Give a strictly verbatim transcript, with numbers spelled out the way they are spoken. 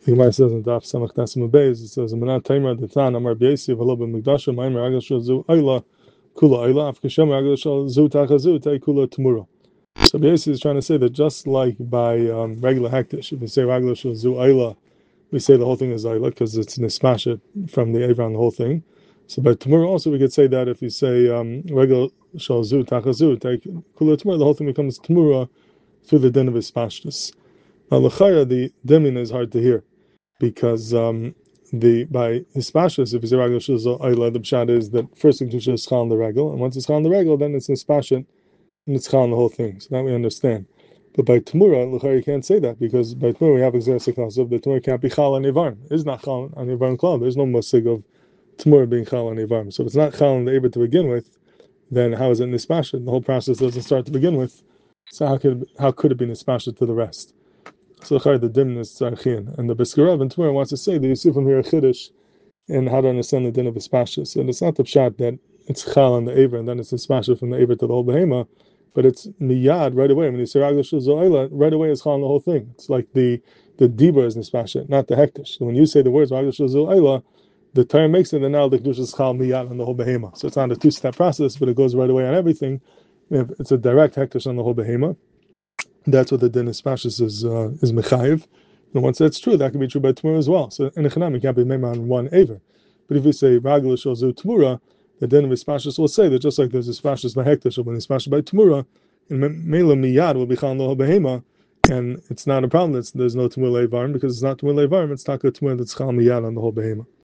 The Gemara says in Daf Samach Tasim Beis, it says, "Menat Taimar Detan Amar Beisi V'Lo B'Mikdasha Maimer Agel Shel Zu Ayla Kula Ayla Afkashem Agel Shel Zu Tachazu Tay Kula Tamura." So Beisi is trying to say that just like by um, regular hektish, if we say Agel Shel Zu Ayla, we say the whole thing is Ayla because it's nismashet from the Avron, the whole thing. So by Tamura also we could say that if you say um, Regel Shel Zu Tachazu Tay Kula Tamura, the whole thing becomes Tamura through the din of Ispashtus. Now L'chaya, the dimin is hard to hear. Because um, the by hispashus, if you say ragel shuzah ayla, the pshat is that first thing to is chal on the regel, and once it's chal on the regel, then it's hispashut and it's chal on the whole thing. So now we understand. But by tamura, l'chayr you can't say that because by tamura we have exeres of the tamura can't be chal on ivarm. It's not chal on ivarm klal. There's no musig of tamura being chal on ivarm. So if it's not chal on the ivar to begin with, then how is it hispashut? The whole process doesn't start to begin with. So how could how could it be hispashut to the rest? So the din is tzarchian, and the Beskarav and Tamura wants to say that you see from here a chiddush in how to understand the din of hispashus. And it's not the pshat that it's chal on the aver and then it's hispashus from the aver to the whole behema, but it's miyad right away. When you say ragel shel zo'ela, right away it's chal on the whole thing. It's like the the dibur is hispashus, not the hektish. So when you say the words ragel shel zo'ela, the term makes it, and now the kedusha is chal miyad on the whole behema. So it's not a two-step process, but it goes right away on everything. It's a direct hektish on the whole behema. That's what the din hispashus is uh, is mechayiv. And once that's true, that can be true by Tamura as well. So in a chanam, you can't be mema on one aver. But if you say ragel shel zu Tamura, the din of hispashus will say that just like there's hispashus by hektish, when hispashus by Tamura, and mela miyad will be chal lo behema, and it's not a problem. It's, there's no Tamura levarm because it's not Tamura levarm. It's taka Tamura that's chal miyad on the whole behema.